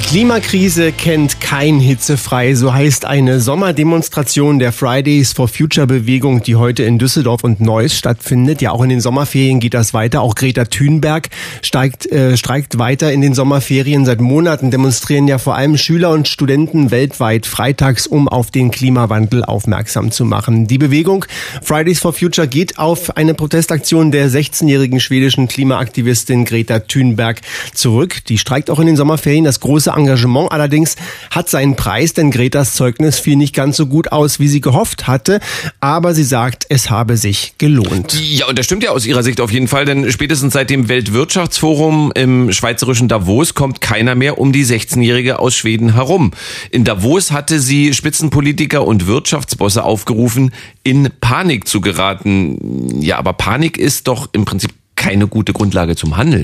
Klimakrise kennt kein hitzefrei, so heißt eine Sommerdemonstration der Fridays for Future Bewegung, die heute in Düsseldorf und Neuss stattfindet. Ja, auch in den Sommerferien geht das weiter. Auch Greta Thunberg streikt weiter in den Sommerferien. Seit Monaten demonstrieren ja vor allem Schüler und Studenten weltweit freitags, um auf den Klimawandel aufmerksam zu machen. Die Bewegung Fridays for Future geht auf eine Protestaktion der 16-jährigen schwedischen Klimaaktivistin Greta Thunberg zurück. Die streikt auch in den Sommerferien. Das große Engagement allerdings hat seinen Preis, denn Gretas Zeugnis fiel nicht ganz so gut aus, wie sie gehofft hatte. Aber sie sagt, es habe sich gelohnt. Ja, und das stimmt ja aus ihrer Sicht auf jeden Fall, denn spätestens seit dem Weltwirtschaftsforum im schweizerischen Davos kommt keiner mehr um die 16-Jährige aus Schweden herum. In Davos hatte sie Spitzenpolitiker und Wirtschaftsbosse aufgerufen, in Panik zu geraten. Ja, aber Panik ist doch im Prinzip keine gute Grundlage zum Handeln.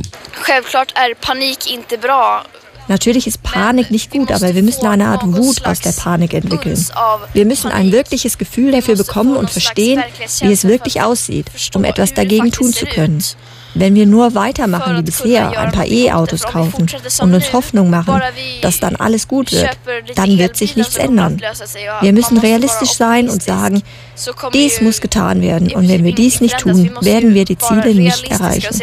Natürlich ist Panik nicht gut, aber wir müssen eine Art Wut aus der Panik entwickeln. Wir müssen ein wirkliches Gefühl dafür bekommen und verstehen, wie es wirklich aussieht, um etwas dagegen tun zu können. Wenn wir nur weitermachen wie bisher, ein paar E-Autos kaufen und uns Hoffnung machen, dass dann alles gut wird, dann wird sich nichts ändern. Wir müssen realistisch sein und sagen, dies muss getan werden und wenn wir dies nicht tun, werden wir die Ziele nicht erreichen.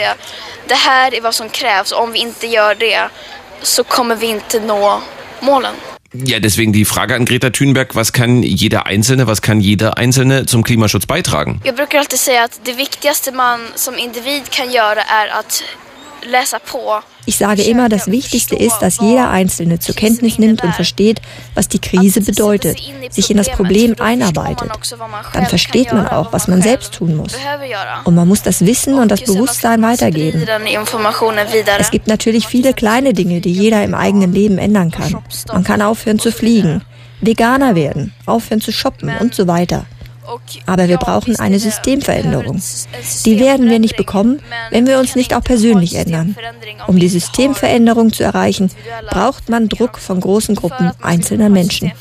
So kommer vi inte nå målen. Ja, deswegen die Frage an Greta Thunberg, was kann jeder Einzelne zum Klimaschutz beitragen? Jag brukar alltid säga att det viktigaste man som individ kan göra är att läsa på. Ich sage immer, das Wichtigste ist, dass jeder Einzelne zur Kenntnis nimmt und versteht, was die Krise bedeutet, sich in das Problem einarbeitet. Dann versteht man auch, was man selbst tun muss. Und man muss das Wissen und das Bewusstsein weitergeben. Es gibt natürlich viele kleine Dinge, die jeder im eigenen Leben ändern kann. Man kann aufhören zu fliegen, Veganer werden, aufhören zu shoppen und so weiter. Aber wir brauchen eine Systemveränderung. Die werden wir nicht bekommen, wenn wir uns nicht auch persönlich ändern. Um die Systemveränderung zu erreichen, braucht man Druck von großen Gruppen einzelner Menschen.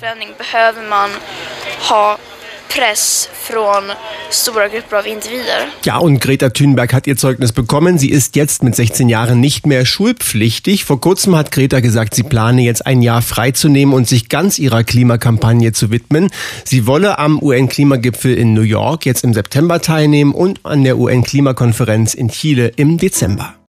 Ja, und Greta Thunberg hat ihr Zeugnis bekommen. Sie ist jetzt mit 16 Jahren nicht mehr schulpflichtig. Vor kurzem hat Greta gesagt, sie plane jetzt ein Jahr freizunehmen und sich ganz ihrer Klimakampagne zu widmen. Sie wolle am UN-Klimagipfel in New York jetzt im September teilnehmen und an der UN-Klimakonferenz in Chile im Dezember.